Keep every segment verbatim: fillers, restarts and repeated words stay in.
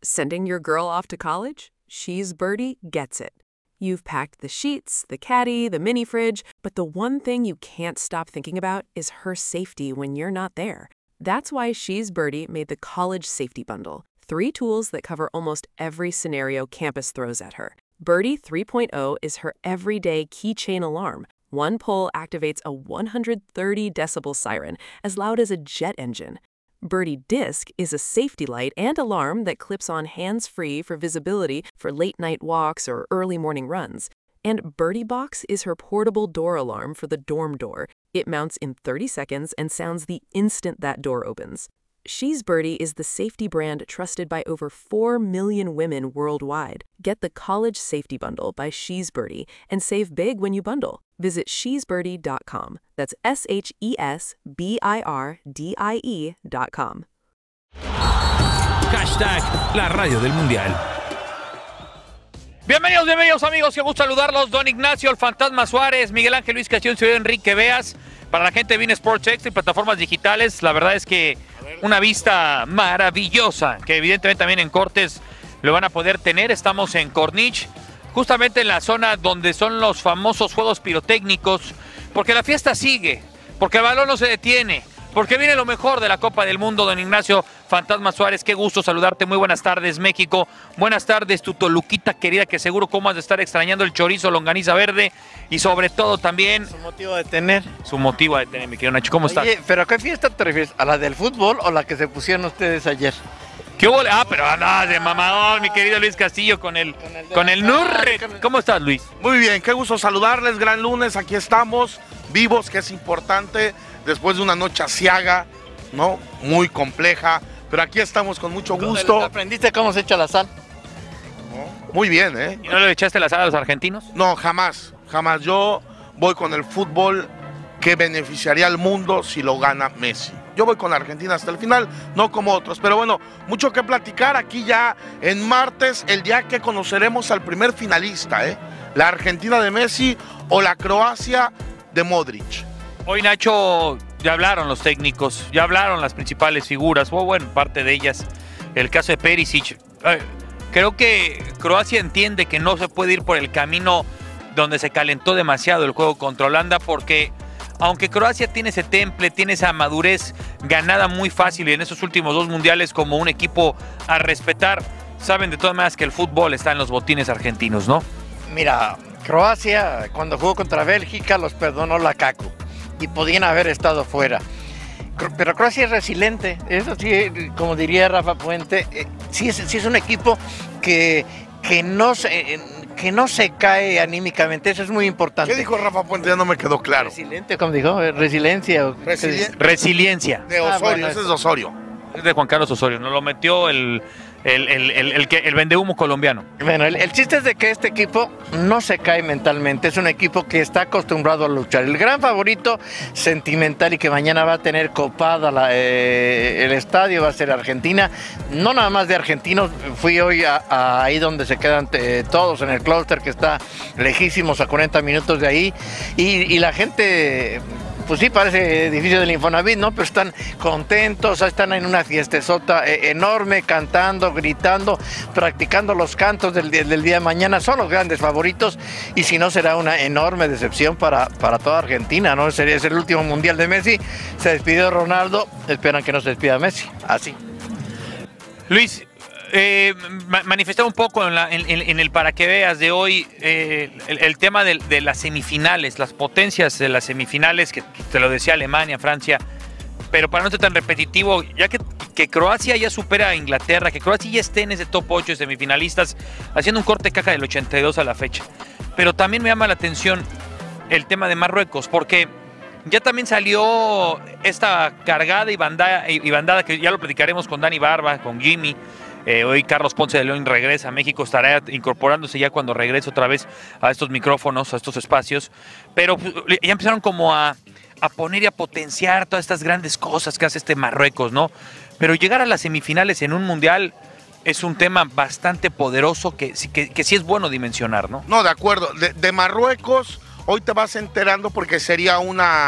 Sending your girl off to college? She's Birdie gets it. You've packed the sheets, the caddy, the mini fridge, but the one thing you can't stop thinking about is her safety when you're not there. That's why She's Birdie made the College Safety Bundle. Three tools that cover almost every scenario campus throws at her. Birdie three point oh is her everyday keychain alarm. One pull activates a one hundred thirty decibel siren, as loud as a jet engine. Birdie Disc is a safety light and alarm that clips on hands-free for visibility for late-night walks or early morning runs. And Birdie Box is her portable door alarm for the dorm door. It mounts in thirty seconds and sounds the instant that door opens. She's Birdie is the safety brand trusted by over four million women worldwide. Get the College Safety Bundle by She's Birdie and save big when you bundle. Visit she's birdie dot com. That's S H E S B I R D I E dot com. Hashtag la radio del mundial. Bienvenidos, bienvenidos amigos, qué gusto saludarlos. Don Ignacio, el Fantasma Suárez, Miguel Ángel Luis Castillo, Ciudad Enrique Veas. Para la gente de beIN Sports Extra y plataformas digitales, la verdad es que una vista maravillosa, que evidentemente también en Cortes lo van a poder tener. Estamos en Corniche, justamente en la zona donde son los famosos juegos pirotécnicos, porque la fiesta sigue, porque el balón no se detiene, porque viene lo mejor de la Copa del Mundo. Don Ignacio Fantasma Suárez, qué gusto saludarte, muy buenas tardes México, buenas tardes tu Toluquita querida, que seguro cómo has de estar extrañando el chorizo, longaniza verde y sobre todo también... Su motivo de tener. Su motivo de tener, mi querido Nacho, ¿cómo estás? Oye, ¿pero a qué fiesta te refieres? ¿A la del fútbol o la que se pusieron ustedes ayer? ¿Qué hubo? Ah, pero andas de mamadón, mi querido Luis Castillo, con el, con el, con el Nurre. ¿Cómo estás, Luis? Muy bien, qué gusto saludarles, gran lunes, aquí estamos, vivos, que es importante, después de una noche asiaga, ¿no? Muy compleja, pero aquí estamos con mucho gusto. ¿Aprendiste cómo se echa la sal? ¿No? Muy bien, ¿eh? ¿Y no le echaste la sal a los argentinos? No, jamás, jamás. Yo voy con el fútbol que beneficiaría al mundo si lo gana Messi. Yo voy con Argentina hasta el final, no como otros. Pero bueno, mucho que platicar aquí ya en martes, el día que conoceremos al primer finalista, ¿eh? La Argentina de Messi o la Croacia de Modric. Hoy, Nacho, ya hablaron los técnicos, ya hablaron las principales figuras, o bueno, parte de ellas, el caso de Perisic. Eh, creo que Croacia entiende que no se puede ir por el camino donde se calentó demasiado el juego contra Holanda, porque aunque Croacia tiene ese temple, tiene esa madurez ganada muy fácil y en esos últimos dos mundiales como un equipo a respetar, saben de todas maneras que el fútbol está en los botines argentinos, ¿no? Mira, Croacia cuando jugó contra Bélgica los perdonó Lukaku y podían haber estado fuera. Pero Croacia es resiliente, eso sí, como diría Rafa Puente, eh, sí, es, sí es un equipo que, que, no se, que no se cae anímicamente, eso es muy importante. ¿Qué dijo Rafa Puente? Ya no me quedó claro. Resiliente, como dijo, resiliencia. Resilien- Resiliencia. De Osorio, Ah, bueno, ese es de Osorio. Es de Juan Carlos Osorio, nos lo metió el, el, el, el, el, el vendehumo colombiano. Bueno, el, el chiste es de que este equipo no se cae mentalmente, es un equipo que está acostumbrado a luchar. El gran favorito sentimental y que mañana va a tener copada la, eh, el estadio va a ser Argentina. No nada más de argentinos, fui hoy a, a ahí donde se quedan eh, todos en el clúster que está lejísimos a cuarenta minutos de ahí y, y la gente... Pues sí, parece edificio del Infonavit, ¿no? Pero están contentos, están en una fiestezota enorme, cantando, gritando, practicando los cantos del, del día de mañana. Son los grandes favoritos y si no será una enorme decepción para, para toda Argentina, ¿no? Es el, es el último mundial de Messi, se despidió Ronaldo, esperan que no se despida Messi, así. Luis, eh, ma- manifestar un poco en, la, en, en el para que veas de hoy eh, el, el tema de, de las semifinales, las potencias de las semifinales, que te lo decía Alemania, Francia, pero para no ser tan repetitivo, ya que, que Croacia ya supera a Inglaterra, que Croacia ya esté en ese top ocho de semifinalistas, haciendo un corte caja del ochenta y dos a la fecha. Pero también me llama la atención el tema de Marruecos, porque ya también salió esta cargada y bandada, y bandada que ya lo platicaremos con Dani Barba, con Jimmy. Eh, hoy Carlos Ponce de León regresa a México, estará incorporándose ya cuando regrese otra vez a estos micrófonos, a estos espacios. Pero ya empezaron como a, a poner y a potenciar todas estas grandes cosas que hace este Marruecos, ¿no? Pero llegar a las semifinales en un mundial es un tema bastante poderoso que, que, que sí es bueno dimensionar, ¿no? No, de acuerdo. De, de Marruecos, hoy te vas enterando porque sería una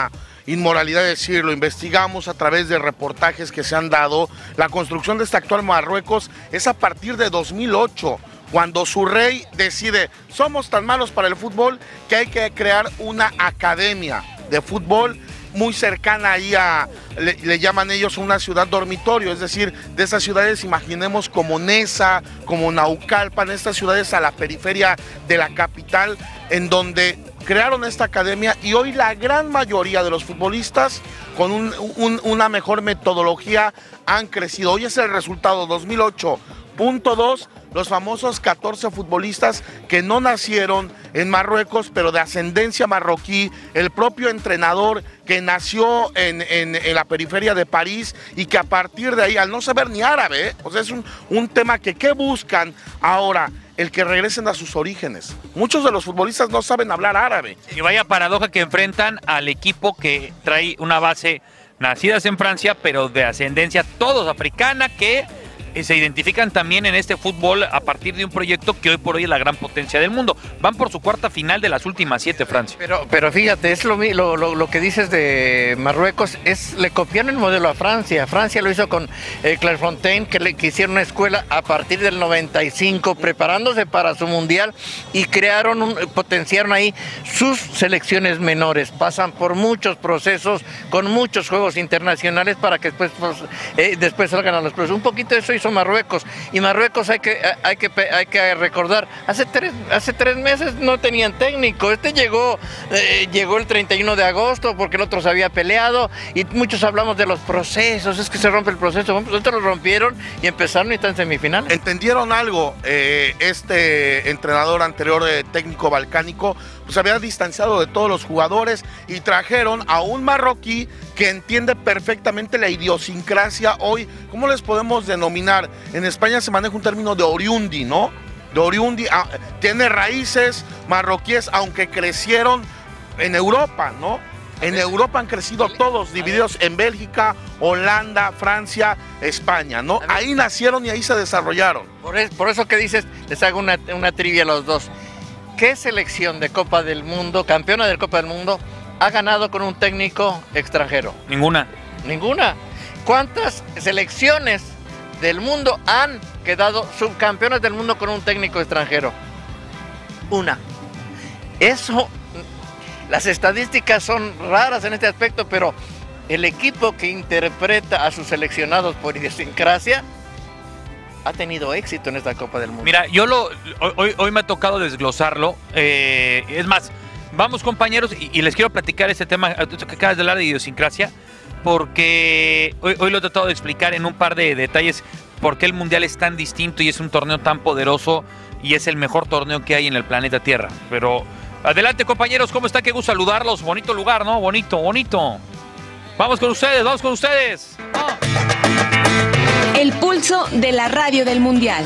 inmoralidad decirlo, investigamos a través de reportajes que se han dado, la construcción de este actual Marruecos es a partir de dos mil ocho, cuando su rey decide, somos tan malos para el fútbol que hay que crear una academia de fútbol muy cercana ahí a, le, le llaman ellos una ciudad dormitorio, es decir, de esas ciudades imaginemos como Neza, como Naucalpan, estas ciudades a la periferia de la capital, en donde crearon esta academia y hoy la gran mayoría de los futbolistas con un, un, una mejor metodología han crecido. Hoy es el resultado dos mil ocho punto dos, los famosos catorce futbolistas que no nacieron en Marruecos, pero de ascendencia marroquí, el propio entrenador que nació en, en, en la periferia de París y que a partir de ahí, al no saber ni árabe, ¿eh? O sea, es un, un tema que ¿qué buscan ahora? El que regresen a sus orígenes. Muchos de los futbolistas no saben hablar árabe. Y vaya paradoja que enfrentan al equipo que trae una base nacidas en Francia, pero de ascendencia todos africana, que se identifican también en este fútbol a partir de un proyecto que hoy por hoy es la gran potencia del mundo. Van por su cuarta final de las últimas siete, Francia. Pero, pero fíjate, es lo, lo, lo, lo que dices de Marruecos, es le copiaron el modelo a Francia. Francia lo hizo con eh, Clairefontaine, que, le, que hicieron una escuela a partir del noventa y cinco, preparándose para su mundial, y crearon, un, potenciaron ahí sus selecciones menores. Pasan por muchos procesos, con muchos juegos internacionales para que después, pues, eh, después salgan a los clubes. Un poquito de eso hizo Marruecos, y Marruecos hay que, hay que, hay que recordar, hace tres, hace tres meses no tenían técnico, este llegó, eh, llegó el treinta y uno de agosto porque el otro se había peleado, y muchos hablamos de los procesos, es que se rompe el proceso, bueno, pues estos lo rompieron y empezaron y están en semifinales. ¿Entendieron algo? Eh, este entrenador anterior, eh, técnico balcánico, pues había distanciado de todos los jugadores y trajeron a un marroquí que entiende perfectamente la idiosincrasia hoy. ¿Cómo les podemos denominar? En España se maneja un término de oriundi, ¿no? De oriundi, ah, tiene raíces marroquíes, aunque crecieron en Europa, ¿no? En Europa han crecido todos, divididos en Bélgica, Holanda, Francia, España, ¿no? Ahí nacieron y ahí se desarrollaron. Por, es, por eso que dices, les hago una, una trivia a los dos. ¿Qué selección de Copa del Mundo, campeona de Copa del Mundo, ha ganado con un técnico extranjero? Ninguna. Ninguna. ¿Cuántas selecciones del mundo han quedado subcampeonas del mundo con un técnico extranjero? Una. Eso, las estadísticas son raras en este aspecto, pero el equipo que interpreta a sus seleccionados por idiosincrasia ha tenido éxito en esta Copa del Mundo. Mira, yo lo hoy, hoy me ha tocado desglosarlo. Eh, es más, vamos compañeros, y, y les quiero platicar este tema que acabas de hablar de idiosincrasia, porque hoy, hoy lo he tratado de explicar en un par de detalles por qué el Mundial es tan distinto y es un torneo tan poderoso y es el mejor torneo que hay en el planeta Tierra. Pero adelante compañeros, ¿cómo está? Qué gusto saludarlos. Bonito lugar, ¿no? Bonito, bonito. Vamos con ustedes, vamos con ustedes. ¡Oh! El pulso de la radio del Mundial.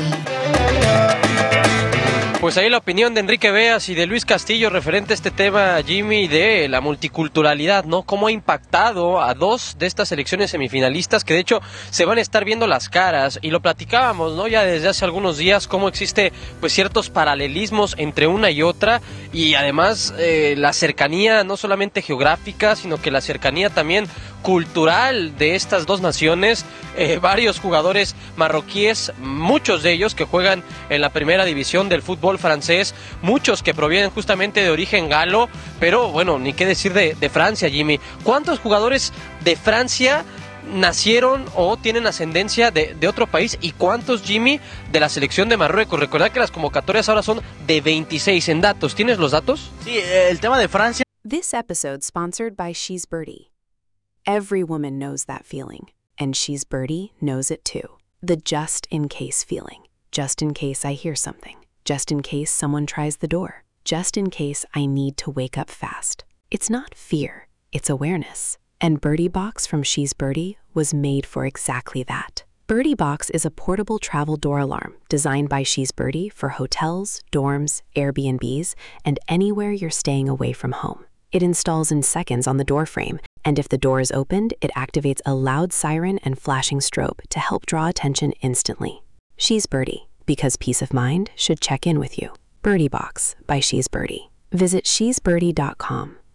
Pues ahí la opinión de Enrique Beas y de Luis Castillo referente a este tema, Jimmy, de la multiculturalidad, ¿no? Cómo ha impactado a dos de estas selecciones semifinalistas que de hecho se van a estar viendo las caras, y lo platicábamos, ¿no? Ya desde hace algunos días, cómo existe pues ciertos paralelismos entre una y otra, y además eh, la cercanía no solamente geográfica, sino que la cercanía también cultural de estas dos naciones. Eh, varios jugadores marroquíes, muchos de ellos que juegan en la primera división del fútbol francés, muchos que provienen justamente de origen galo, pero bueno, ni qué decir de, de Francia, Jimmy. ¿Cuántos jugadores de Francia nacieron o tienen ascendencia de, de otro país, y cuántos, Jimmy, de la selección de Marruecos? Recordad que las convocatorias ahora son de veintiséis en datos. ¿Tienes los datos? Sí, el tema de Francia. This episode sponsored by She's Birdie. Every woman knows that feeling, and She's Birdie knows it too. The just in case feeling. Just in case I hear something. Just in case someone tries the door. Just in case I need to wake up fast. It's not fear, it's awareness. And Birdie Box from She's Birdie was made for exactly that. Birdie Box is a portable travel door alarm designed by She's Birdie for hotels, dorms, Airbnbs, and anywhere you're staying away from home. It installs in seconds on the door frame, and if the door is opened, it activates a loud siren and flashing strobe to help draw attention instantly. She's Birdie, because peace of mind should check in with you. Birdie Box by She's Birdie. Visit she's birdie dot com.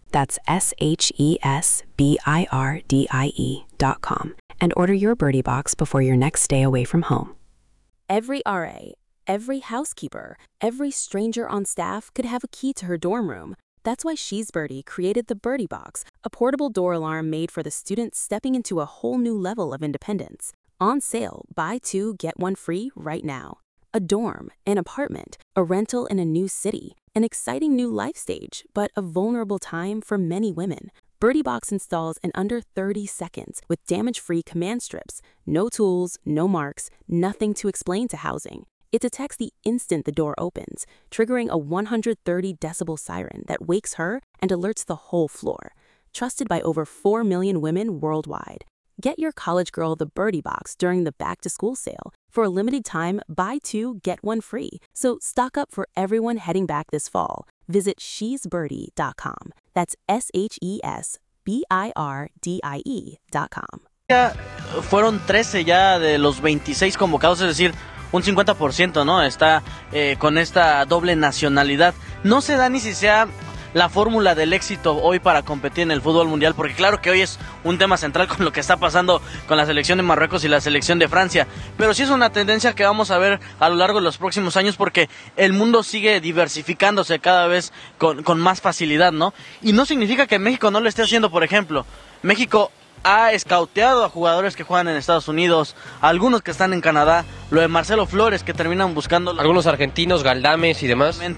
That's S H E S B I R D I E dot com. And order your Birdie Box before your next stay away from home. Every R A, every housekeeper, every stranger on staff could have a key to her dorm room. That's why She's Birdie created the Birdie Box, a portable door alarm made for the students stepping into a whole new level of independence. On sale, buy two, get one free right now. A dorm, an apartment, a rental in a new city, an exciting new life stage, but a vulnerable time for many women. Birdie Box installs in under thirty seconds with damage-free command strips. No tools, no marks, nothing to explain to housing. It detects the instant the door opens, triggering a one hundred thirty decibel siren that wakes her and alerts the whole floor. Trusted by over four million women worldwide. Get your college girl the Birdie Box during the back-to-school sale. For a limited time, buy two, get one free. So stock up for everyone heading back this fall. Visit she's birdie dot com. That's S H E S B I R D I E dot com. Fueron trece ya de los veintiséis convocados, es decir, un cincuenta por ciento, ¿no? Está eh, con esta doble nacionalidad. No se da ni si sea la fórmula del éxito hoy para competir en el fútbol mundial, porque claro que hoy es un tema central con lo que está pasando con la selección de Marruecos y la selección de Francia, pero sí es una tendencia que vamos a ver a lo largo de los próximos años, porque el mundo sigue diversificándose cada vez con, con más facilidad, ¿no? Y no significa que México no lo esté haciendo. Por ejemplo, México ha escauteado a jugadores que juegan en Estados Unidos, algunos que están en Canadá, lo de Marcelo Flores que terminan buscando... Algunos argentinos, Galdames y demás. En,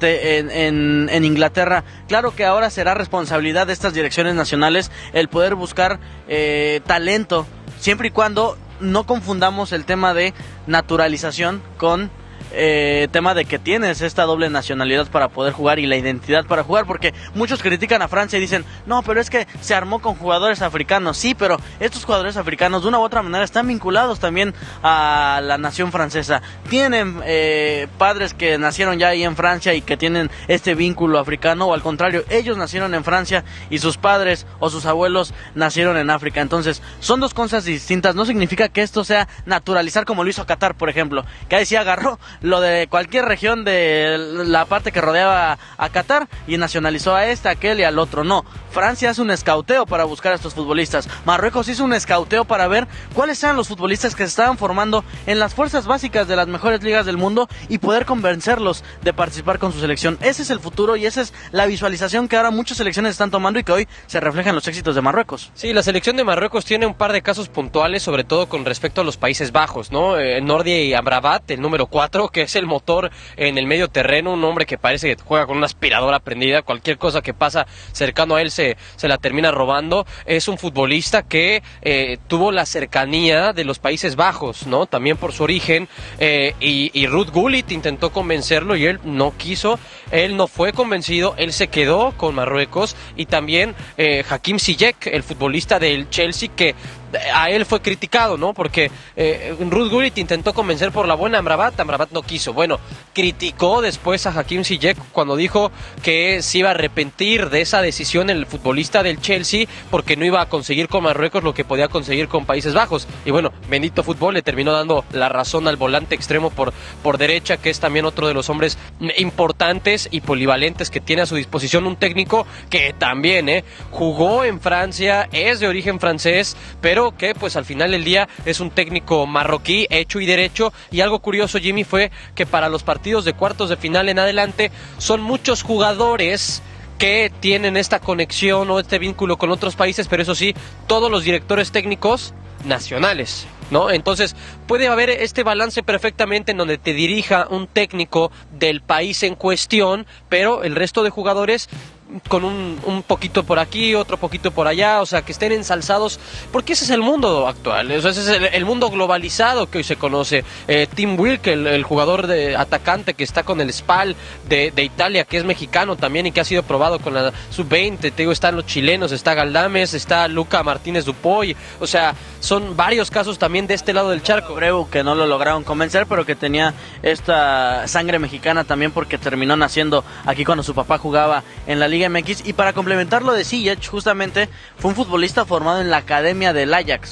en, en Inglaterra. Claro que ahora será responsabilidad de estas direcciones nacionales el poder buscar eh, talento, siempre y cuando no confundamos el tema de naturalización con... Eh, tema de que tienes esta doble nacionalidad para poder jugar y la identidad para jugar, porque muchos critican a Francia y dicen, no, pero es que se armó con jugadores africanos. Sí, pero estos jugadores africanos de una u otra manera están vinculados también a la nación francesa, tienen eh, padres que nacieron ya ahí en Francia y que tienen este vínculo africano, o al contrario, ellos nacieron en Francia y sus padres o sus abuelos nacieron en África. Entonces son dos cosas distintas. No significa que esto sea naturalizar como lo hizo Qatar, por ejemplo, que ahí sí agarró lo de cualquier región de la parte que rodeaba a Qatar y nacionalizó a este, a aquel y al otro. No, Francia hace un escauteo para buscar a estos futbolistas. Marruecos hizo un escauteo para ver cuáles eran los futbolistas que se estaban formando en las fuerzas básicas de las mejores ligas del mundo y poder convencerlos de participar con su selección. Ese es el futuro y esa es la visualización que ahora muchas selecciones están tomando y que hoy se refleja en los éxitos de Marruecos. Sí, la selección de Marruecos tiene un par de casos puntuales, sobre todo con respecto a los Países Bajos, ¿no? Eh, Nordi Amrabat, el número cuatro, que es el motor en el medio terreno, un hombre que parece que juega con una aspiradora prendida, cualquier cosa que pasa cercano a él se, se la termina robando. Es un futbolista que eh, tuvo la cercanía de los Países Bajos, ¿no? También por su origen, eh, y, y Ruud Gullit intentó convencerlo y él no quiso, él no fue convencido, él se quedó con Marruecos. Y también eh, Hakim Ziyech, el futbolista del Chelsea, que a él fue criticado, ¿no? Porque eh, Ruud Gullit intentó convencer por la buena a Amrabat, Amrabat no quiso. Bueno, criticó después a Hakim Ziyech cuando dijo que se iba a arrepentir de esa decisión el futbolista del Chelsea, porque no iba a conseguir con Marruecos lo que podía conseguir con Países Bajos. Y bueno, bendito fútbol, le terminó dando la razón al volante extremo por, por derecha, que es también otro de los hombres importantes y polivalentes que tiene a su disposición un técnico que también eh, jugó en Francia, es de origen francés, pero que pues al final del día es un técnico marroquí hecho y derecho. Y algo curioso, Jimmy, fue que para los partidos de cuartos de final en adelante son muchos jugadores que tienen esta conexión o este vínculo con otros países, pero eso sí, todos los directores técnicos nacionales, ¿no? Entonces puede haber este balance perfectamente en donde te dirija un técnico del país en cuestión, pero el resto de jugadores con un, un poquito por aquí, otro poquito por allá, o sea, que estén ensalzados, porque ese es el mundo actual, o sea, ese es el, el mundo globalizado que hoy se conoce. eh, Tim Wilke, el, el jugador de atacante que está con el Spal de, de Italia, que es mexicano también y que ha sido probado con la sub veinte, te digo, están los chilenos, está Galdames, está Luca Martínez Dupoy, o sea, son varios casos también de este lado del charco. Breu, que no lo lograron convencer, pero que tenía esta sangre mexicana también, porque terminó naciendo aquí cuando su papá jugaba en la Liga M X. Y para complementar lo de Ziyech, justamente fue un futbolista formado en la academia del Ajax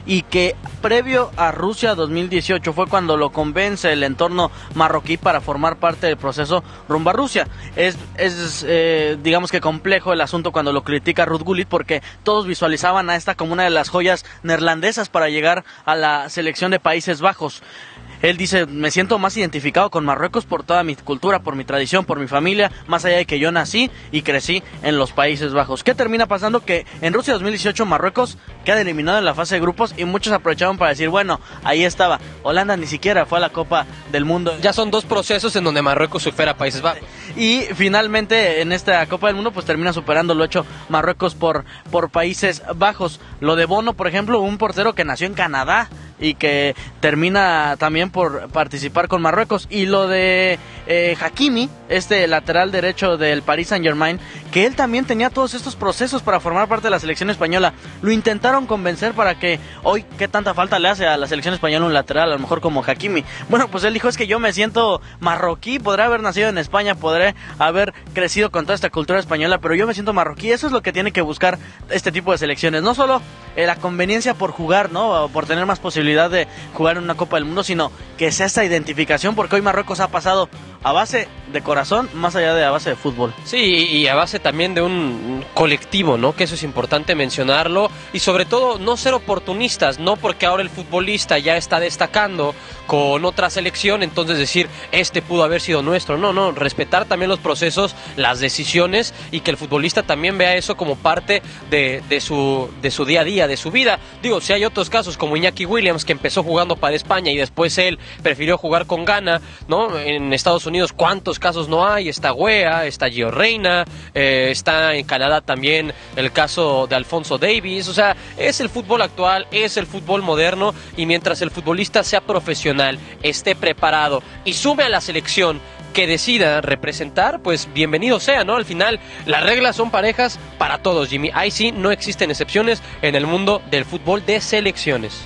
y que previo a Rusia dos mil dieciocho fue cuando lo convence el entorno marroquí para formar parte del proceso rumbo a Rusia. Es, es eh, digamos que complejo el asunto cuando lo critica Ruud Gullit, porque todos visualizaban a esta como una de las joyas neerlandesas para llegar a la selección de Países Bajos. Él dice, me siento más identificado con Marruecos por toda mi cultura, por mi tradición, por mi familia, más allá de que yo nací y crecí en los Países Bajos. ¿Qué termina pasando? Que en Rusia dos mil dieciocho Marruecos queda eliminado en la fase de grupos y muchos aprovecharon para decir, bueno, ahí estaba. Holanda ni siquiera fue a la Copa del Mundo. Ya son dos procesos en donde Marruecos supera a Países Bajos. Y finalmente en esta Copa del Mundo pues termina superando lo hecho Marruecos por, por Países Bajos. Lo de Bono, por ejemplo, un portero que nació en Canadá y que termina también por participar con Marruecos. Y lo de eh, Hakimi, este lateral derecho del Paris Saint-Germain, que él también tenía todos estos procesos para formar parte de la selección española. Lo intentaron convencer para que hoy, ¿qué tanta falta le hace a la selección española un lateral, a lo mejor como Hakimi? Bueno, pues él dijo, es que yo me siento marroquí, podré haber nacido en España, podré haber crecido con toda esta cultura española, pero yo me siento marroquí. Eso es lo que tiene que buscar este tipo de selecciones, no solo eh, la conveniencia por jugar, ¿no?, por tener más posibilidades de jugar en una Copa del Mundo, sino que sea esta identificación, porque hoy Marruecos ha pasado a base de corazón, más allá de a base de fútbol. Sí, y a base también de un colectivo, ¿no? Que eso es importante mencionarlo, y sobre todo no ser oportunistas, no porque ahora el futbolista ya está destacando con otra selección, entonces decir, este pudo haber sido nuestro. No, no, respetar también los procesos, las decisiones, y que el futbolista también vea eso como parte de, de, su, de su día a día, de su vida. Digo, si hay otros casos como Iñaki Williams, que empezó jugando para España y después él prefirió jugar con Ghana, ¿no? En Estados Unidos, ¿cuántos casos no hay? Está Weah, está Gio Reyna, eh, está en Canadá también el caso de Alphonso Davies. O sea, es el fútbol actual, es el fútbol moderno, y mientras el futbolista sea profesional, esté preparado y sume a la selección que decida representar, pues bienvenido sea, ¿no? Al final, las reglas son parejas para todos, Jimmy. Ahí sí no existen excepciones en el mundo del fútbol de selecciones.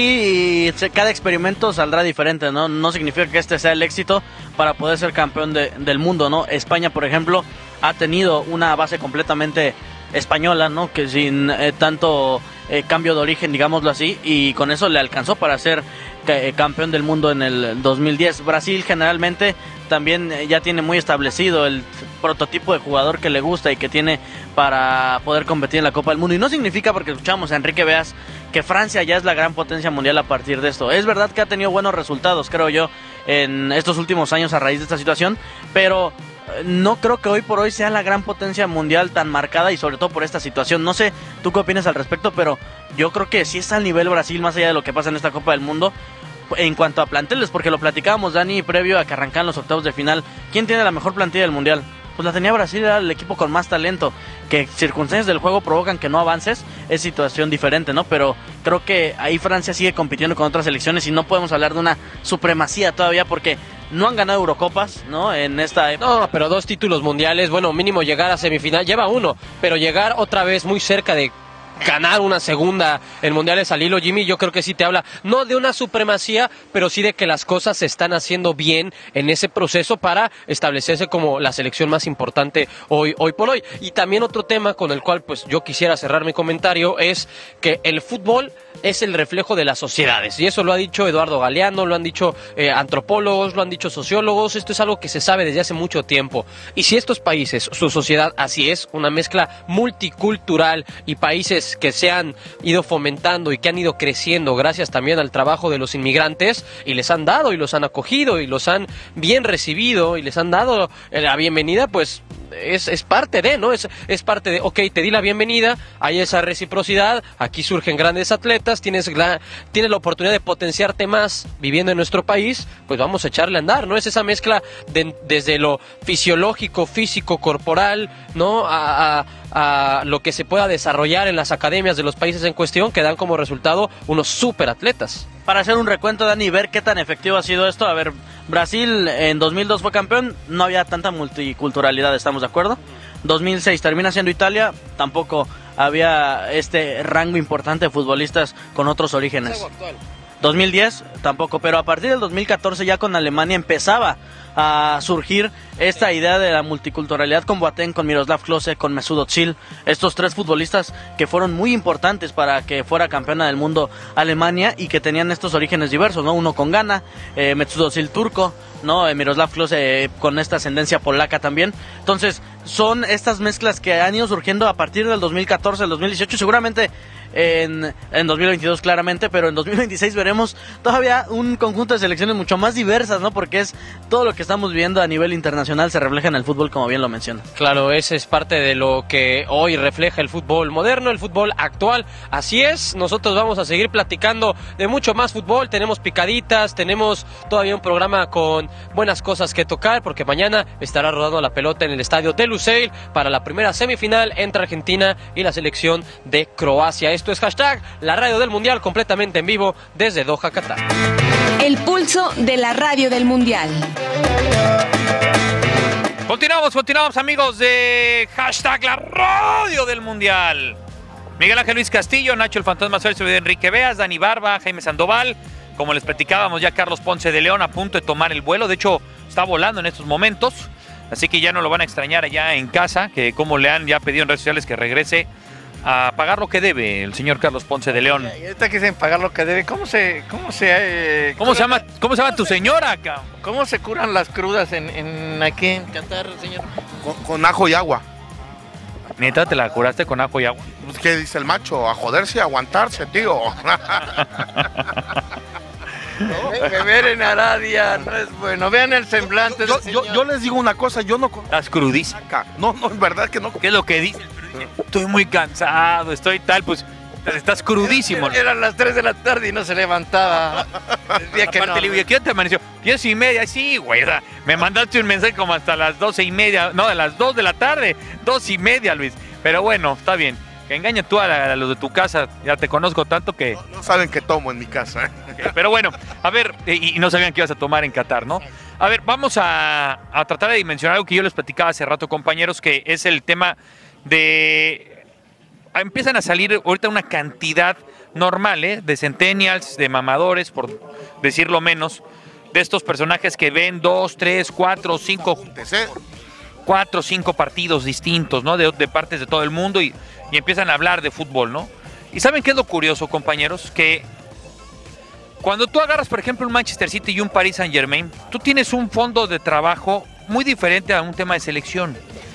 Sí, cada experimento saldrá diferente, ¿no? No significa que este sea el éxito para poder ser campeón de, del mundo, ¿no? España, por ejemplo, ha tenido una base completamente española, ¿no? Que sin eh, tanto eh, cambio de origen, digámoslo así, y con eso le alcanzó para ser eh, campeón del mundo en el dos mil diez. Brasil generalmente también eh, ya tiene muy establecido el prototipo de jugador que le gusta y que tiene para poder competir en la Copa del Mundo. Y no significa, porque escuchamos a Enrique Beas, que Francia ya es la gran potencia mundial a partir de esto. Es verdad que ha tenido buenos resultados, creo yo, en estos últimos años a raíz de esta situación, pero no creo que hoy por hoy sea la gran potencia mundial tan marcada, y sobre todo por esta situación. No sé tú qué opinas al respecto, pero yo creo que sí está al nivel Brasil, más allá de lo que pasa en esta Copa del Mundo, en cuanto a planteles, porque lo platicábamos, Dani, previo a que arrancaran los octavos de final. ¿Quién tiene la mejor plantilla del mundial? Pues la tenía Brasil, era el equipo con más talento. Que circunstancias del juego provocan que no avances, es situación diferente, ¿no? Pero creo que ahí Francia sigue compitiendo con otras selecciones y no podemos hablar de una supremacía todavía, porque no han ganado Eurocopas, ¿no? En esta época. No, pero dos títulos mundiales, bueno, mínimo llegar a semifinal, lleva uno, pero llegar otra vez muy cerca de ganar una segunda en mundiales al hilo, Jimmy, yo creo que sí te habla, no de una supremacía, pero sí de que las cosas se están haciendo bien en ese proceso para establecerse como la selección más importante hoy, hoy por hoy. Y también otro tema con el cual pues yo quisiera cerrar mi comentario es que el fútbol es el reflejo de las sociedades, y eso lo ha dicho Eduardo Galeano, lo han dicho eh, antropólogos, lo han dicho sociólogos. Esto es algo que se sabe desde hace mucho tiempo, y si estos países, su sociedad así es, una mezcla multicultural, y países que se han ido fomentando y que han ido creciendo gracias también al trabajo de los inmigrantes, y les han dado y los han acogido y los han bien recibido y les han dado la bienvenida, pues es, es parte de, ¿no? Es, es parte de, ok, te di la bienvenida, hay esa reciprocidad, aquí surgen grandes atletas, tienes la, tienes la oportunidad de potenciarte más viviendo en nuestro país, pues vamos a echarle a andar, ¿no? Es esa mezcla de, desde lo fisiológico, físico, corporal, ¿no? A, a, a lo que se pueda desarrollar en las academias de los países en cuestión, que dan como resultado unos super atletas. Para hacer un recuento, Dani, y ver qué tan efectivo ha sido esto. A ver, Brasil en dos mil dos fue campeón, no había tanta multiculturalidad, ¿estamos de acuerdo? dos mil seis termina siendo Italia, tampoco había este rango importante de futbolistas con otros orígenes. dos mil diez tampoco, pero a partir del dos mil catorce ya con Alemania empezaba a surgir esta idea de la multiculturalidad con Boateng, con Miroslav Klose, con Mesut Özil, estos tres futbolistas que fueron muy importantes para que fuera campeona del mundo Alemania y que tenían estos orígenes diversos, ¿no? Uno con Ghana, eh, Mesut Özil turco, ¿no? Eh, Miroslav Klose eh, con esta ascendencia polaca también. Entonces, son estas mezclas que han ido surgiendo a partir del dos mil catorce, del dos mil dieciocho, seguramente en, en dos mil veintidós claramente, pero en dos mil veintiséis veremos todavía un conjunto de selecciones mucho más diversas, ¿no? Porque es todo lo que estamos viendo a nivel internacional se refleja en el fútbol, como bien lo menciona. Claro, ese es parte de lo que hoy refleja el fútbol moderno, el fútbol actual. Así es, nosotros vamos a seguir platicando de mucho más fútbol, tenemos picaditas, tenemos todavía un programa con buenas cosas que tocar, porque mañana estará rodando la pelota en el estadio de Lusail para la primera semifinal entre Argentina y la selección de Croacia. Esto es hashtag La Radio del Mundial, completamente en vivo desde Doha, Qatar. El pulso de la Radio del Mundial. Continuamos, continuamos amigos de hashtag La Radio del Mundial. Miguel Ángel Luis Castillo, Nacho el Fantasma Celso de Enrique Beas, Dani Barba, Jaime Sandoval. Como les platicábamos, ya Carlos Ponce de León a punto de tomar el vuelo. De hecho, está volando en estos momentos. Así que ya no lo van a extrañar allá en casa, que como le han ya pedido en redes sociales que regrese a pagar lo que debe el señor Carlos Ponce de León. Y ahorita que dicen pagar lo que debe, ¿cómo se cómo se eh, ¿Cómo se llama cómo se llama tu señora acá? ¿Cómo se curan las crudas en, en aquí en Qatar, señor? Con, con ajo y agua. Neta, ¿te la curaste con ajo y agua? Pues, ¿qué dice el macho? A joderse, a aguantarse, tío. No, beber en Arabia no es bueno. Vean el semblante yo, del señor. yo, yo les digo una cosa, yo no... Estás crudísimo. No, no, es verdad que no... ¿Qué es lo que dice? Estoy muy cansado, estoy tal, pues estás crudísimo. Eran las tres de la tarde y no se levantaba. Decía que Aparte, no. le digo, ¿qué te amaneció? Diez y media, sí, güey. O sea, me mandaste un mensaje como hasta las doce y media, no, de las dos de la tarde, dos y media, Luis. Pero bueno, está bien. Que engaña tú a, la, a los de tu casa, ya te conozco tanto que... No, no saben que tomo en mi casa. ¿eh? Pero bueno, a ver, y, y no sabían que ibas a tomar en Qatar, ¿no? A ver, vamos a, a tratar de dimensionar algo que yo les platicaba hace rato, compañeros, que es el tema de... Empiezan a salir ahorita una cantidad normal, ¿eh? De centennials, de mamadores, por decirlo menos, de estos personajes que ven dos, tres, cuatro, cinco... cuatro, cinco partidos distintos, ¿no? De, de partes de todo el mundo y, y empiezan a hablar de fútbol, ¿no? ¿Y saben qué es lo curioso, compañeros? Que cuando tú agarras, por ejemplo, un Manchester City y un Paris Saint-Germain, tú tienes un fondo de trabajo muy diferente a un tema de selección.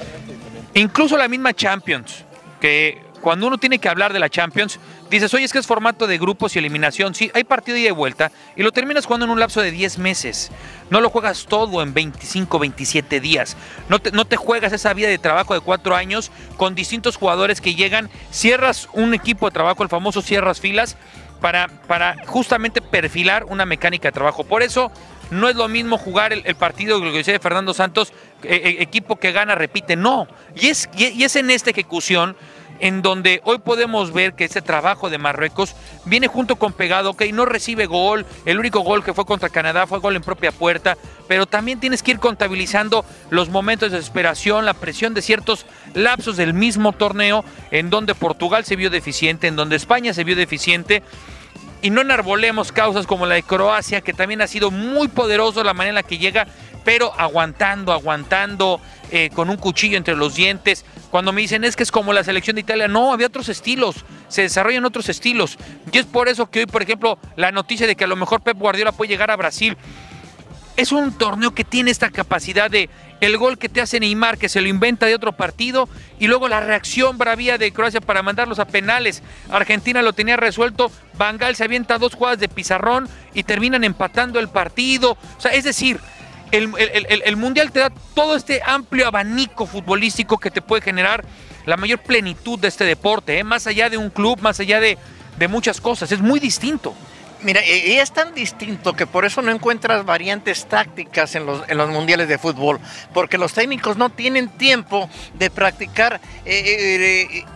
Incluso la misma Champions, que cuando uno tiene que hablar de la Champions, dices, oye, es que es formato de grupos y eliminación. Sí, hay partido y de vuelta y lo terminas jugando en un lapso de diez meses. No lo juegas todo en veinticinco, veintisiete días. No te, no te juegas esa vida de trabajo de cuatro años con distintos jugadores que llegan. Cierras un equipo de trabajo, el famoso cierras filas, para, para justamente perfilar una mecánica de trabajo. Por eso no es lo mismo jugar el, el partido, lo que decía Fernando Santos, eh, equipo que gana, repite. No. Y es, y, y es en esta ejecución en donde hoy podemos ver que ese trabajo de Marruecos viene junto con pegado, ok, no recibe gol, el único gol que fue contra Canadá fue gol en propia puerta, pero también tienes que ir contabilizando los momentos de desesperación, la presión de ciertos lapsos del mismo torneo, en donde Portugal se vio deficiente, en donde España se vio deficiente, y no enarbolemos causas como la de Croacia, que también ha sido muy poderoso la manera en la que llega, pero aguantando, aguantando, eh, con un cuchillo entre los dientes. Cuando me dicen, es que es como la selección de Italia, no, había otros estilos, se desarrollan otros estilos. Y es por eso que hoy, por ejemplo, la noticia de que a lo mejor Pep Guardiola puede llegar a Brasil, es un torneo que tiene esta capacidad de el gol que te hace Neymar, que se lo inventa de otro partido, y luego la reacción bravía de Croacia para mandarlos a penales. Argentina lo tenía resuelto, Van Gaal se avienta dos jugadas de pizarrón y terminan empatando el partido. O sea, es decir, el, el, el, el Mundial te da todo este amplio abanico futbolístico que te puede generar la mayor plenitud de este deporte, ¿eh? Más allá de un club, más allá de, de muchas cosas, es muy distinto. Mira, y es tan distinto que por eso no encuentras variantes tácticas en los, en los mundiales de fútbol, porque los técnicos no tienen tiempo de practicar eh, eh,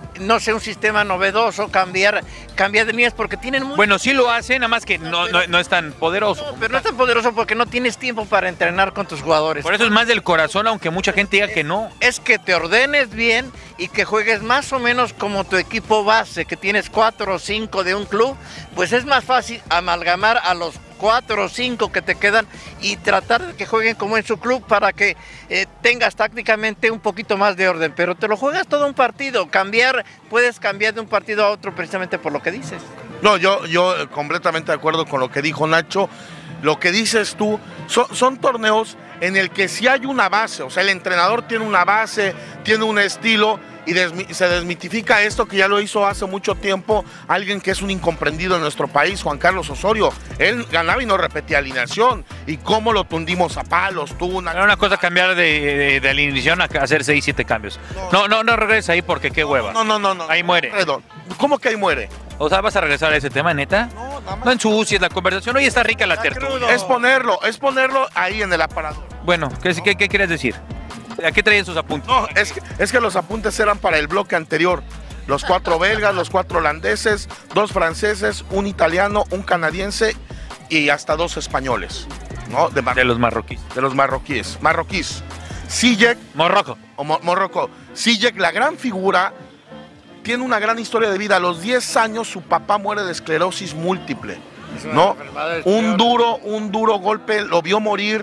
no sé, un sistema novedoso, cambiar, cambiar de líneas, porque tienen muy... Bueno, sí lo hacen, nada más que no, no, no es tan poderoso. No, pero no es tan poderoso porque no tienes tiempo para entrenar con tus jugadores. Por eso es más del corazón, aunque mucha gente diga que no. Es que te ordenes bien y que juegues más o menos como tu equipo base, que tienes cuatro o cinco de un club, pues es más fácil amalgamar a los cuatro o cinco que te quedan y tratar de que jueguen como en su club para que eh, tengas tácticamente un poquito más de orden, pero te lo juegas todo un partido, cambiar, puedes cambiar de un partido a otro precisamente por lo que dices. No, yo, yo completamente de acuerdo con lo que dijo Nacho. Lo que dices tú, son, son torneos en el que sí hay una base, o sea, el entrenador tiene una base, tiene un estilo, y desmi se desmitifica esto que ya lo hizo hace mucho tiempo alguien que es un incomprendido en nuestro país, Juan Carlos Osorio. Él ganaba y no repetía alineación, y cómo lo tundimos a palos, tuvo una... Era una cosa cambiar de, de, de alineación a hacer seis, siete cambios. No, no, no regresa ahí porque qué hueva. No, no, no, no. Ahí muere. Perdón. ¿Cómo que ahí muere? O sea, ¿vas a regresar a ese tema, neta? No, nada más. No ensucies la conversación. Hoy está rica la tertulia. Es ponerlo, es ponerlo ahí en el aparador. Bueno, ¿qué, ¿qué, qué quieres decir? ¿A qué traían sus apuntes? No, es que, es que los apuntes eran para el bloque anterior. Los cuatro belgas, los cuatro holandeses, dos franceses, un italiano, un canadiense y hasta dos españoles, ¿no? De, de los marroquíes. De los marroquíes. Marroquíes. Sijek. Morroco. O Mo Morroco. Sijek, la gran figura, tiene una gran historia de vida. A los diez años su papá muere de esclerosis múltiple, ¿no? Un duro, un duro golpe, lo vio morir.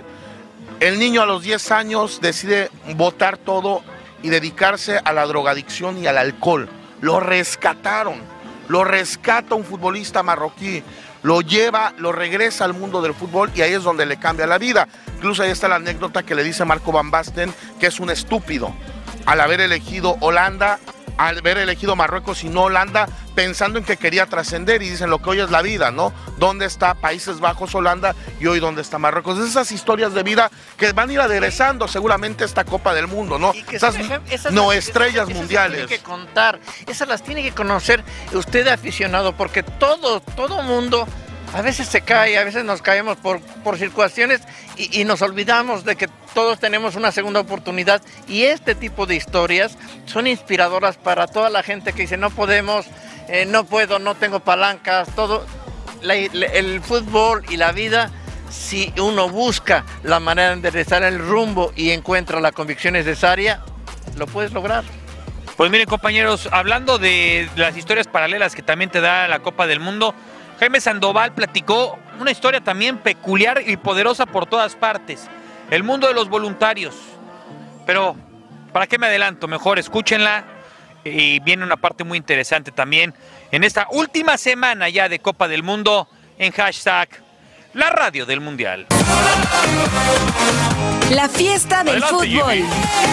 El niño a los diez años decide botar todo y dedicarse a la drogadicción y al alcohol. Lo rescataron, lo rescata un futbolista marroquí, lo lleva, lo regresa al mundo del fútbol y ahí es donde le cambia la vida. Incluso ahí está la anécdota que le dice Marco Van Basten, que es un estúpido al haber elegido Holanda, al haber elegido Marruecos y no Holanda, pensando en que quería trascender, y dicen lo que hoy es la vida, ¿no? ¿Dónde está Países Bajos, Holanda, y hoy dónde está Marruecos? Esas historias de vida que van a ir aderezando seguramente esta Copa del Mundo, ¿no? Esas, esas no estrellas esas mundiales. Esas las tiene que contar, esas las tiene que conocer usted aficionado, porque todo, todo mundo a veces se cae, a veces nos caemos por, por situaciones y, y nos olvidamos de que todos tenemos una segunda oportunidad, y este tipo de historias son inspiradoras para toda la gente que dice no podemos, eh, no puedo, no tengo palancas, todo. La, la, el fútbol y la vida, si uno busca la manera de enderezar el rumbo y encuentra la convicción necesaria, lo puedes lograr. Pues miren, compañeros, hablando de las historias paralelas que también te da la Copa del Mundo, Jaime Sandoval platicó una historia también peculiar y poderosa por todas partes. El mundo de los voluntarios. Pero, ¿para qué me adelanto? Mejor escúchenla, y viene una parte muy interesante también en esta última semana ya de Copa del Mundo en hashtag La Radio del Mundial. La fiesta del Adelante, fútbol. Jimmy.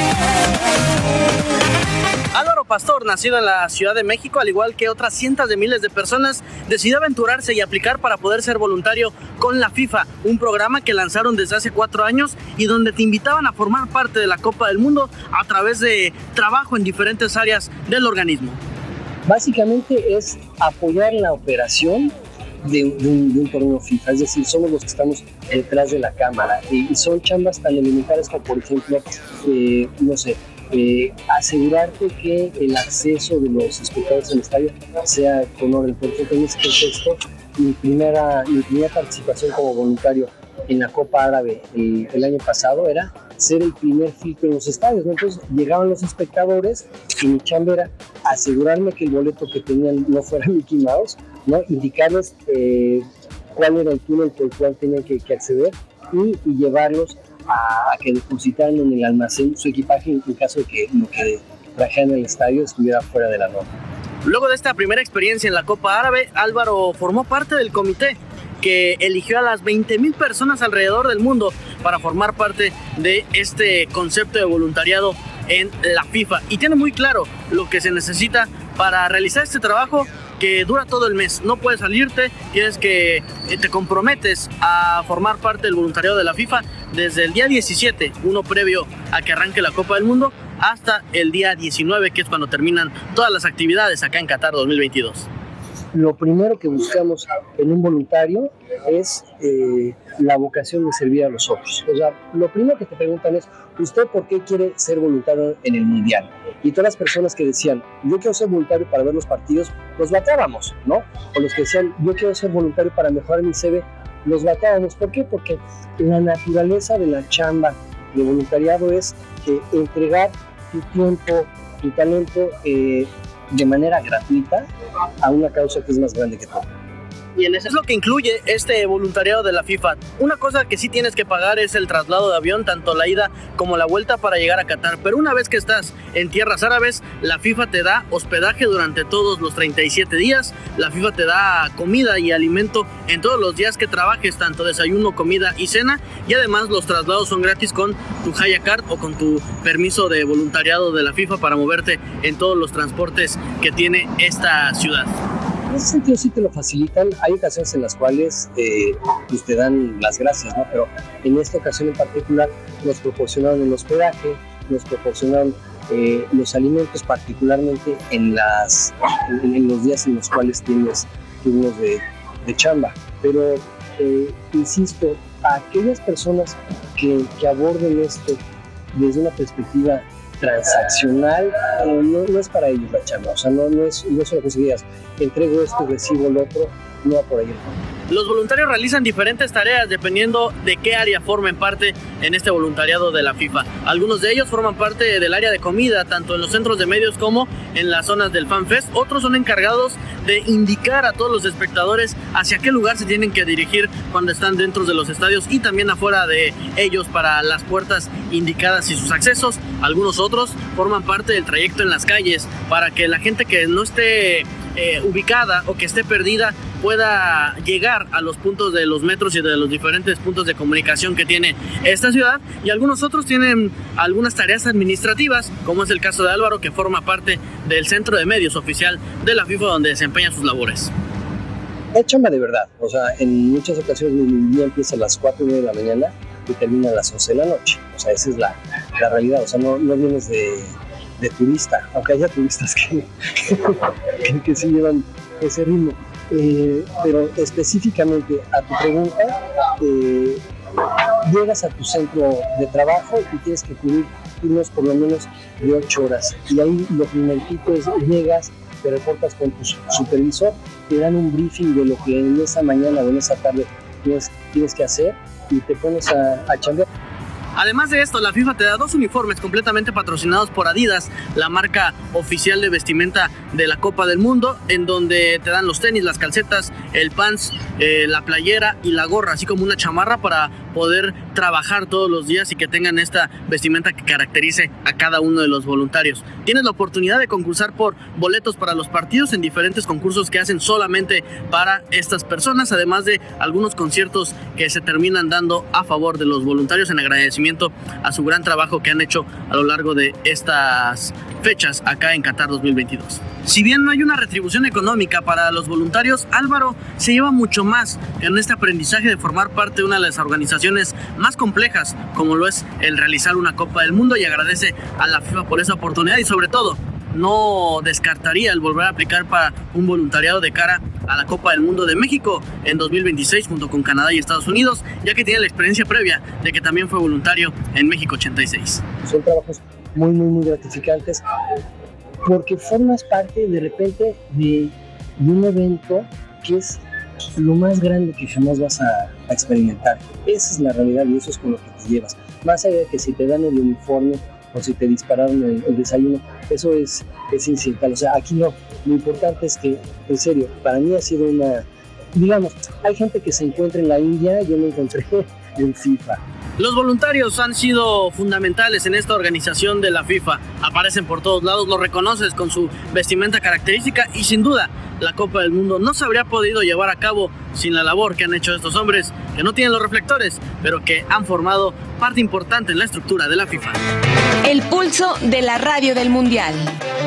Álvaro Pastor, nacido en la Ciudad de México, al igual que otras cientos de miles de personas, decidió aventurarse y aplicar para poder ser voluntario con la FIFA, un programa que lanzaron desde hace cuatro años y donde te invitaban a formar parte de la Copa del Mundo a través de trabajo en diferentes áreas del organismo. Básicamente es apoyar la operación de, de, un, de un torneo FIFA, es decir, somos los que estamos detrás de la cámara, y, y son chambas tan elementales como, por ejemplo, eh, no sé, Eh, asegurarte que el acceso de los espectadores al estadio sea con orden. Por ejemplo, en este contexto, mi primera, mi primera participación como voluntario en la Copa Árabe el, el año pasado era ser el primer filtro en los estadios, ¿no? Entonces llegaban los espectadores y mi chamba era asegurarme que el boleto que tenían no fuera Mickey Mouse, ¿no? Indicarles eh, cuál era el túnel por el cual tenían que, que acceder y, y llevarlos a, a que depositaran en el almacén su equipaje en caso de que lo que trajeran en el estadio estuviera fuera de la norma. Luego de esta primera experiencia en la Copa Árabe, Álvaro formó parte del comité que eligió a las veinte mil personas alrededor del mundo para formar parte de este concepto de voluntariado en la FIFA, y tiene muy claro lo que se necesita para realizar este trabajo que dura todo el mes. No puedes salirte, tienes que te comprometes a formar parte del voluntariado de la FIFA desde el día diecisiete, uno previo a que arranque la Copa del Mundo, hasta el día diecinueve, que es cuando terminan todas las actividades acá en Qatar dos mil veintidós. lo primero que buscamos en un voluntario es eh, la vocación de servir a los otros. O sea, lo primero que te preguntan es, ¿usted por qué quiere ser voluntario en el Mundial? Y todas las personas que decían, yo quiero ser voluntario para ver los partidos, los batábamos, ¿no? O los que decían, yo quiero ser voluntario para mejorar mi C V, los batábamos. ¿Por qué? Porque la naturaleza de la chamba de voluntariado es eh, entregar tu tiempo, tu talento eh, de manera gratuita a una causa que es más grande que todo. Y en eso es lo que incluye este voluntariado de la FIFA. Una cosa que sí tienes que pagar es el traslado de avión, tanto la ida como la vuelta para llegar a Qatar. Pero una vez que estás en tierras árabes, la FIFA te da hospedaje durante todos los treinta y siete días. La FIFA te da comida y alimento en todos los días que trabajes, tanto desayuno, comida y cena. Y además los traslados son gratis con tu Haya Card o con tu permiso de voluntariado de la FIFA para moverte en todos los transportes que tiene esta ciudad. En ese sentido sí te lo facilitan. Hay ocasiones en las cuales eh, pues te dan las gracias, ¿no? Pero en esta ocasión en particular nos proporcionaron el hospedaje, nos proporcionaron eh, los alimentos, particularmente en, las, en, en los días en los cuales tienes turnos de, de chamba. Pero, eh, insisto, a aquellas personas que, que aborden esto desde una perspectiva transaccional, eh, no, no es para ellos la chamba, o sea, no, no es no solo conseguidas, entrego esto, recibo el otro, no va por ahí. Los voluntarios realizan diferentes tareas dependiendo de qué área formen parte en este voluntariado de la FIFA. Algunos de ellos forman parte del área de comida, tanto en los centros de medios como en las zonas del Fan Fest. Otros son encargados de indicar a todos los espectadores hacia qué lugar se tienen que dirigir cuando están dentro de los estadios y también afuera de ellos para las puertas indicadas y sus accesos. Algunos otros forman parte del trayecto en las calles para que la gente que no esté eh, ubicada o que esté perdida pueda llegar a los puntos de los metros y de los diferentes puntos de comunicación que tiene esta ciudad. Y algunos otros tienen algunas tareas administrativas, como es el caso de Álvaro, que forma parte del centro de medios oficial de la FIFA, donde desempeña sus labores. Es chamba de verdad, o sea, en muchas ocasiones mi día empieza a las cuatro y media de la mañana y termina a las once de la noche. O sea, esa es la, la realidad, o sea, no, no vienes de, de turista, aunque haya turistas que, que, que sí llevan ese ritmo. Eh, pero específicamente a tu pregunta, eh, llegas a tu centro de trabajo y tienes que cubrir turnos por lo menos de ocho horas. Y ahí lo primerito es, llegas, te reportas con tu supervisor, te dan un briefing de lo que en esa mañana o en esa tarde tienes, tienes que hacer y te pones a, a chambear. Además de esto, la FIFA te da dos uniformes completamente patrocinados por Adidas, la marca oficial de vestimenta de la Copa del Mundo, en donde te dan los tenis, las calcetas, el pants, eh, la playera y la gorra, así como una chamarra para poder trabajar todos los días y que tengan esta vestimenta que caracterice a cada uno de los voluntarios. Tienes la oportunidad de concursar por boletos para los partidos en diferentes concursos que hacen solamente para estas personas, además de algunos conciertos que se terminan dando a favor de los voluntarios en agradecimiento a su gran trabajo que han hecho a lo largo de estas fechas acá en Qatar dos mil veintidós. Si bien no hay una retribución económica para los voluntarios, Álvaro se lleva mucho más en este aprendizaje de formar parte de una de las organizaciones más complejas, como lo es el realizar una Copa del Mundo, y agradece a la FIFA por esa oportunidad y sobre todo no descartaría el volver a aplicar para un voluntariado de cara a la Copa del Mundo de México en dos mil veintiséis junto con Canadá y Estados Unidos, ya que tiene la experiencia previa de que también fue voluntario en México ochenta y seis. Son trabajos muy, muy, muy gratificantes porque formas parte de repente de, de un evento que es lo más grande que jamás vas a, a experimentar. Esa es la realidad y eso es con lo que te llevas. Más allá de que si te dan el uniforme o si te dispararon el, el desayuno, eso es, es incidental. O sea, aquí no. Lo importante es que, en serio, para mí ha sido una... Digamos, hay gente que se encuentra en la India, yo me encontré en FIFA. Los voluntarios han sido fundamentales en esta organización de la FIFA. Aparecen por todos lados, los reconoces con su vestimenta característica y sin duda la Copa del Mundo no se habría podido llevar a cabo sin la labor que han hecho estos hombres que no tienen los reflectores, pero que han formado parte importante en la estructura de la FIFA. El pulso de la radio del Mundial.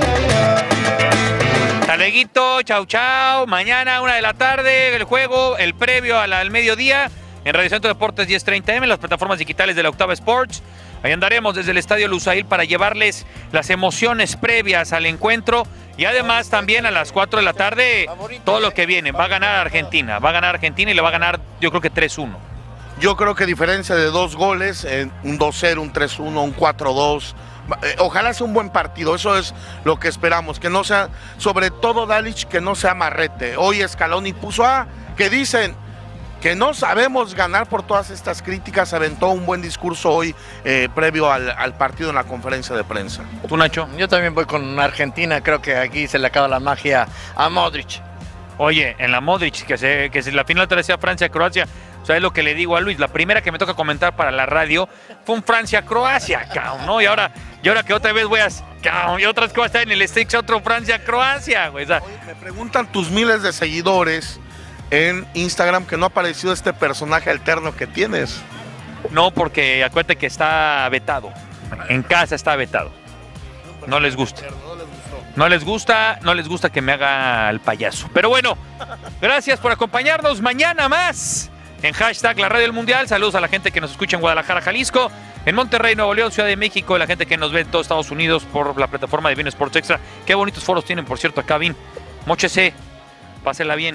Taleguito, chau chau. Mañana, una de la tarde, el juego, el previo al, al mediodía. En Radio Centro Deportes diez treinta eme, las plataformas digitales de la Octava Sports. Ahí andaremos desde el Estadio Lusail para llevarles las emociones previas al encuentro y además también a las cuatro de la tarde todo lo que viene. Va a ganar Argentina, va a ganar Argentina y le va a ganar yo creo que tres uno. Yo creo que diferencia de dos goles, eh, un dos cero, un tres uno, un cuatro dos. Eh, ojalá sea un buen partido, eso es lo que esperamos, que no sea, sobre todo Dalic, que no sea marrete. Hoy Scaloni puso a, que dicen que no sabemos ganar por todas estas críticas, aventó un buen discurso hoy eh, previo al, al partido en la conferencia de prensa. ¿Tú, Nacho? Yo también voy con Argentina, creo que aquí se le acaba la magia a Modric. Oye, en la Modric, que se, que se la final te decía Francia-Croacia, ¿sabes lo que le digo a Luis? La primera que me toca comentar para la radio fue un Francia-Croacia, cabrón, ¿no? Y ahora, y ahora que otra vez voy a... Cabrón, y otras que va a estar en el Stakes, otro Francia-Croacia, güey. O sea, Oye, me preguntan tus miles de seguidores en Instagram que no ha aparecido este personaje alterno que tienes. no, porque acuérdate que está vetado. En casa está vetado. No les gusta. No les gusta, no les gusta que me haga el payaso. Pero bueno, gracias por acompañarnos. Mañana más en hashtag La Radio del Mundial. Saludos a la gente que nos escucha en Guadalajara, Jalisco, en Monterrey, Nuevo León, Ciudad de México, la gente que nos ve en todos Estados Unidos por la plataforma de Bein Sports Extra. Qué bonitos foros tienen, por cierto, acá, Bein. Móchese, pásela bien.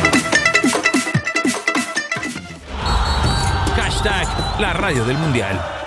Hashtag La Radio del Mundial.